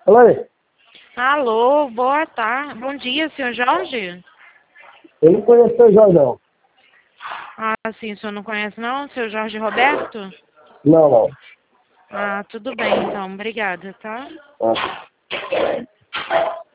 Oi, Alô, boa tarde. Bom dia, senhor Jorge. eu não conheço o seu Jorge, não. Ah, sim, o senhor não conhece não? Seu Jorge Roberto? Não, não. Ah, tudo bem então, obrigada, tá? Ah.